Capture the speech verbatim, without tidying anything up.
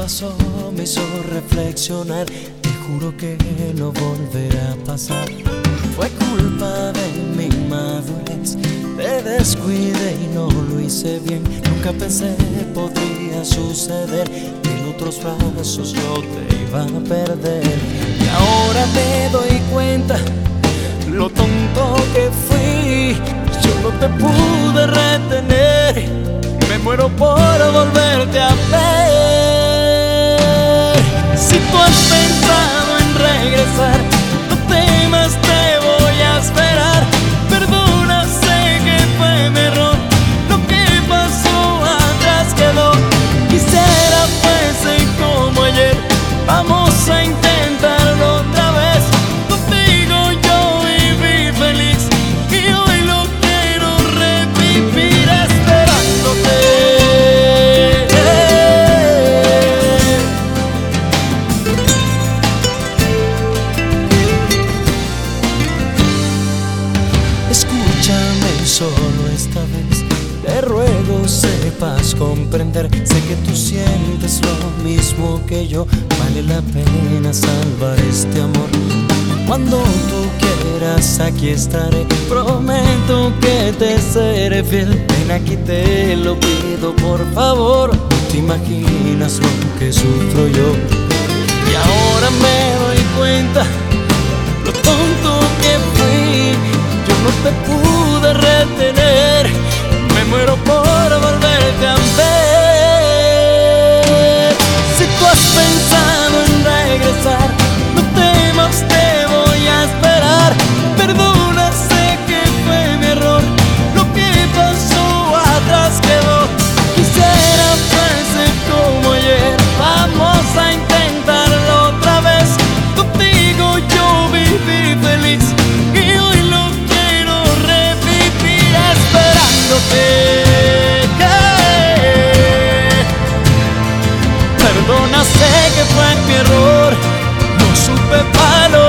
pasó me hizo reflexionar. Te juro que no volverá a pasar. Fue culpa de mi inmadurez, te descuidé y no lo hice bien. Nunca pensé podría suceder que en otros brazos yo te iba a perder. Y ahora me doy cuenta lo tonto que fui. Yo no te pude retener, me muero por volverte a ver. Si tú has pensado en regresar, no temas, te voy a esperar. Perdona, sé que fue mi error, lo que pasó atrás quedó. Quisiera fuese como ayer, vamos a intentarlo otra vez. Contigo yo viví feliz y hoy lo quiero revivir esperándote. Escúchame solo esta vez, te ruego sepas comprender. Sé que tú sientes lo mismo que yo, vale la pena salvar este amor. Cuando tú quieras aquí estaré, prometo que te seré fiel. Ven aquí, te lo pido por favor, no te imaginas lo que sufro yo. Y ahora me doy cuenta lo tonto que fui. Yo no te pude retener, me muero por volverte a ver. Si tú has pensado en regresar, no temas, te voy a esperar. Perdona, sé que fue mi error, lo que pasó atrás quedó. Quisiera fuese como ayer, vamos a intentarlo otra vez. Contigo yo viví feliz y hoy lo quiero revivir esperándote. Perdona, sé que fue mi error, no supe valorar